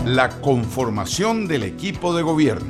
La conformación del equipo de gobierno.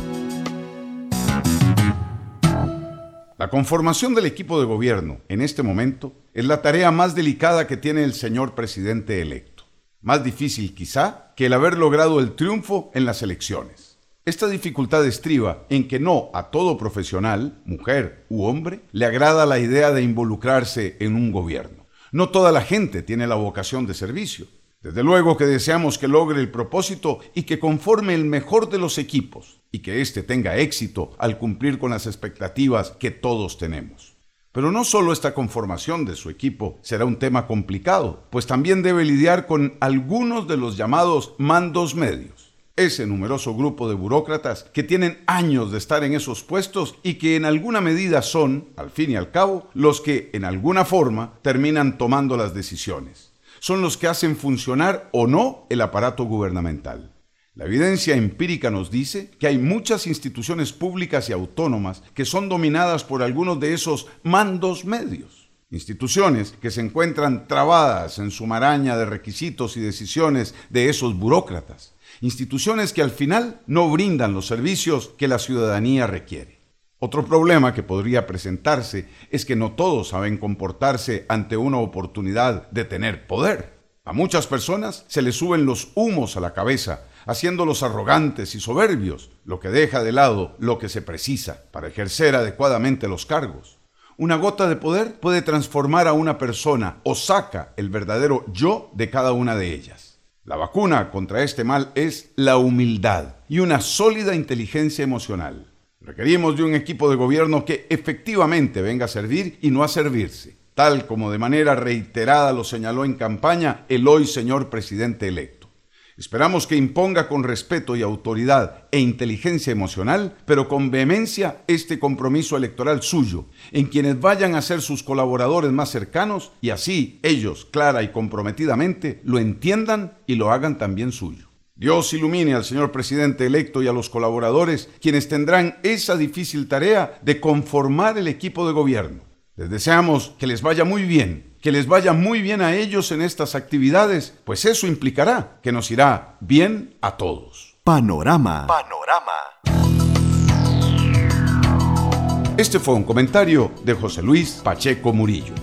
La conformación del equipo de gobierno en este momento es la tarea más delicada que tiene el señor presidente electo. Más difícil quizá que el haber logrado el triunfo en las elecciones. Esta dificultad estriba en que no a todo profesional, mujer u hombre, le agrada la idea de involucrarse en un gobierno. No toda la gente tiene la vocación de servicio. Desde luego que deseamos que logre el propósito y que conforme el mejor de los equipos y que éste tenga éxito al cumplir con las expectativas que todos tenemos. Pero no solo esta conformación de su equipo será un tema complicado, pues también debe lidiar con algunos de los llamados mandos medios. Ese numeroso grupo de burócratas que tienen años de estar en esos puestos y que en alguna medida son, al fin y al cabo, los que en alguna forma terminan tomando las decisiones. Son los que hacen funcionar o no el aparato gubernamental. La evidencia empírica nos dice que hay muchas instituciones públicas y autónomas que son dominadas por algunos de esos mandos medios. Instituciones que se encuentran trabadas en su maraña de requisitos y decisiones de esos burócratas. Instituciones que al final no brindan los servicios que la ciudadanía requiere. Otro problema que podría presentarse es que no todos saben comportarse ante una oportunidad de tener poder. A muchas personas se les suben los humos a la cabeza, haciéndolos arrogantes y soberbios, lo que deja de lado lo que se precisa para ejercer adecuadamente los cargos. Una gota de poder puede transformar a una persona o saca el verdadero yo de cada una de ellas. La vacuna contra este mal es la humildad y una sólida inteligencia emocional. Requerimos de un equipo de gobierno que efectivamente venga a servir y no a servirse, tal como de manera reiterada lo señaló en campaña el hoy señor presidente electo. Esperamos que imponga con respeto y autoridad e inteligencia emocional, pero con vehemencia este compromiso electoral suyo, en quienes vayan a ser sus colaboradores más cercanos y así ellos, clara y comprometidamente, lo entiendan y lo hagan también suyo. Dios ilumine al señor presidente electo y a los colaboradores, quienes tendrán esa difícil tarea de conformar el equipo de gobierno. Les deseamos que les vaya muy bien, que les vaya muy bien a ellos en estas actividades, pues eso implicará que nos irá bien a todos. Panorama. Este fue un comentario de José Luis Pacheco Murillo.